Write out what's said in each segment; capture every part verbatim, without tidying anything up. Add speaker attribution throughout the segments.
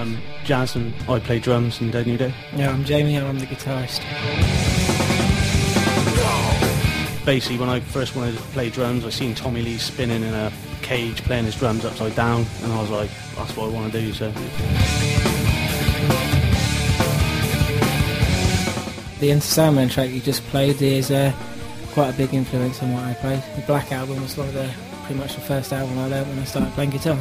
Speaker 1: Um, Jazz, and I play drums in Dead New Day.
Speaker 2: Yeah, I'm Jamie and I'm the guitarist.
Speaker 1: Basically, when I first wanted to play drums, I seen Tommy Lee spinning in a cage playing his drums upside down, and I was like, that's what I want to do. So
Speaker 2: The Enter Sandman track you just played is uh, quite a big influence on what I play. The Black Album was one of the pretty much the first album I learned when I started playing guitar.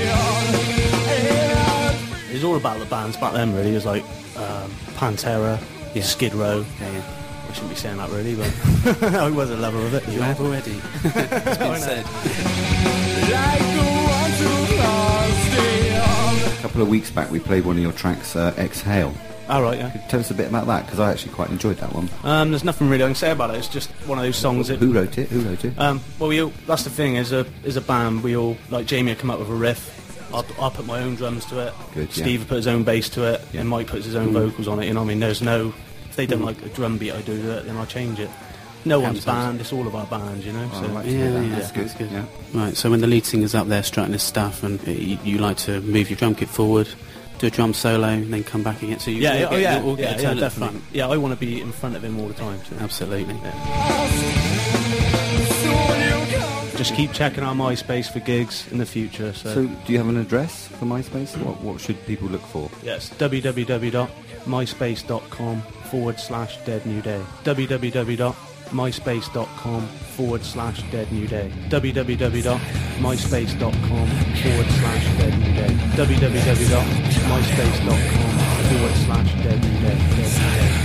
Speaker 1: it's all about the bands back then, really. It was like um, Pantera,
Speaker 3: Yeah.
Speaker 1: Skid Row.
Speaker 3: Yeah, yeah.
Speaker 1: I shouldn't be saying that really, but I was a lover of it.
Speaker 3: You have already. It's been said.
Speaker 4: A couple of weeks back we played one of your tracks, uh, Exhale.
Speaker 1: All right, yeah.
Speaker 4: Tell us a bit about that, because I actually quite enjoyed that one.
Speaker 1: Um, there's nothing really I can say about it. It's just one of those songs that...
Speaker 4: Who wrote it? Who wrote it?
Speaker 1: Um, well, we all, that's the thing, as a, as a band, we all, like Jamie will come up with a riff, I'll, I'll put my own drums to it,
Speaker 4: Good, yeah.
Speaker 1: Steve will put his own bass to it,
Speaker 4: Yeah.
Speaker 1: and Mike puts his own vocals on it, you know what I mean? There's no... If they don't like the drum beat I do to it, then I'll change it. No one's band, it's all of our band, you know?
Speaker 4: Oh,
Speaker 1: So.
Speaker 4: I like to
Speaker 3: Yeah,
Speaker 4: hear that.
Speaker 3: yeah,
Speaker 4: That's good.
Speaker 3: that's good.
Speaker 4: Yeah.
Speaker 3: Right, so when the lead singer's up there strutting his stuff and uh, you, you like to move your drum kit forward, do a drum solo, and then come back again. So you
Speaker 1: Yeah,
Speaker 3: all
Speaker 1: yeah,
Speaker 3: get,
Speaker 1: oh, yeah,
Speaker 3: you all get
Speaker 1: yeah,
Speaker 3: a
Speaker 1: yeah,
Speaker 3: turn at the
Speaker 1: definitely.
Speaker 3: front.
Speaker 1: Yeah, I want to be in front of him all the time. So.
Speaker 3: Absolutely.
Speaker 1: Just keep checking our MySpace for gigs in the future. So,
Speaker 4: So, do you have an address for MySpace? What, what should people look for?
Speaker 1: yes, www.myspace.com forward slash Dead New Day. www.myspace.com forward slash Dead New Day. www.myspace.com forward slash Dead New Day. www.myspace.com forward slash Dead New Day. Dead New Day.